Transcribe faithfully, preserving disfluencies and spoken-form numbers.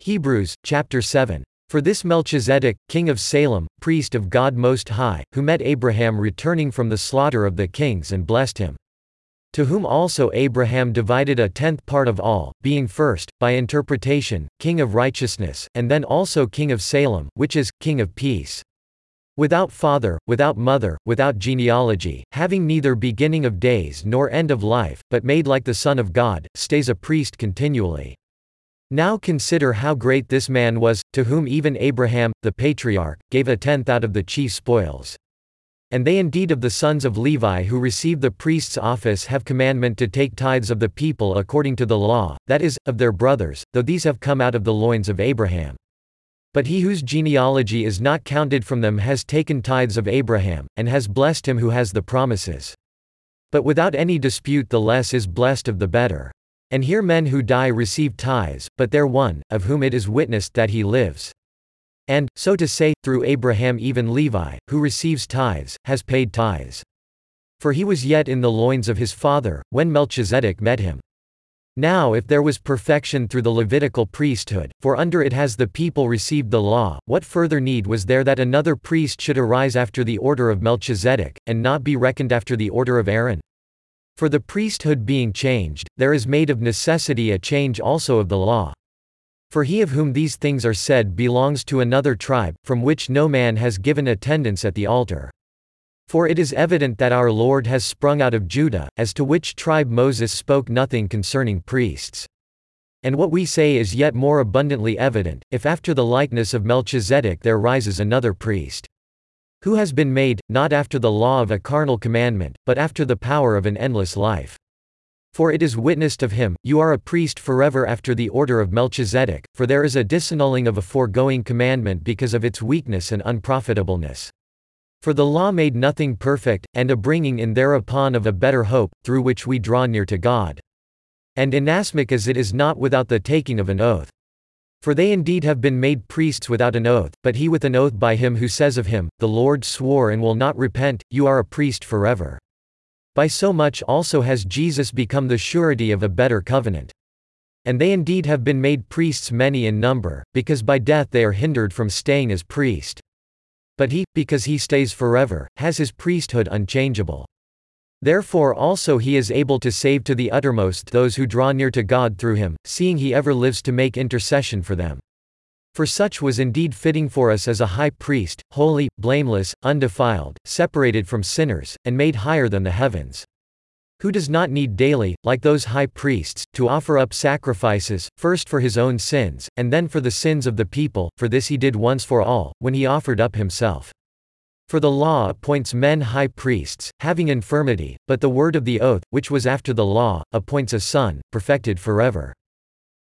Hebrews, chapter seven. For this Melchizedek, king of Salem, priest of God Most High, who met Abraham returning from the slaughter of the kings and blessed him. To whom also Abraham divided a tenth part of all, being first, by interpretation, king of righteousness, and then also king of Salem, which is, king of peace. Without father, without mother, without genealogy, having neither beginning of days nor end of life, but made like the Son of God, stays a priest continually. Now consider how great this man was, to whom even Abraham, the patriarch, gave a tenth out of the chief spoils. And they indeed of the sons of Levi who receive the priest's office have commandment to take tithes of the people according to the law, that is, of their brothers, though these have come out of the loins of Abraham. But he whose genealogy is not counted from them has taken tithes of Abraham, and has blessed him who has the promises. But without any dispute the less is blessed of the better. And here men who die receive tithes, but there one, of whom it is witnessed that he lives. And, so to say, through Abraham even Levi, who receives tithes, has paid tithes. For he was yet in the loins of his father, when Melchizedek met him. Now if there was perfection through the Levitical priesthood, for under it has the people received the law, what further need was there that another priest should arise after the order of Melchizedek, and not be reckoned after the order of Aaron? For the priesthood being changed, there is made of necessity a change also of the law. For he of whom these things are said belongs to another tribe, from which no man has given attendance at the altar. For it is evident that our Lord has sprung out of Judah, as to which tribe Moses spoke nothing concerning priests. And what we say is yet more abundantly evident, if after the likeness of Melchizedek there rises another priest, who has been made, not after the law of a carnal commandment, but after the power of an endless life. For it is witnessed of him, you are a priest forever after the order of Melchizedek, for there is a disannulling of a foregoing commandment because of its weakness and unprofitableness. For the law made nothing perfect, and a bringing in thereupon of a better hope, through which we draw near to God. And inasmuch as it is not without the taking of an oath. For they indeed have been made priests without an oath, but he with an oath by him who says of him, the Lord swore and will not repent, you are a priest forever. By so much also has Jesus become the surety of a better covenant. And they indeed have been made priests many in number, because by death they are hindered from staying as priest. But he, because he stays forever, has his priesthood unchangeable. Therefore also he is able to save to the uttermost those who draw near to God through him, seeing he ever lives to make intercession for them. For such was indeed fitting for us as a high priest, holy, blameless, undefiled, separated from sinners, and made higher than the heavens. Who does not need daily, like those high priests, to offer up sacrifices, first for his own sins, and then for the sins of the people, for this he did once for all, when he offered up himself. For the law appoints men high priests, having infirmity, but the word of the oath, which was after the law, appoints a son, perfected forever.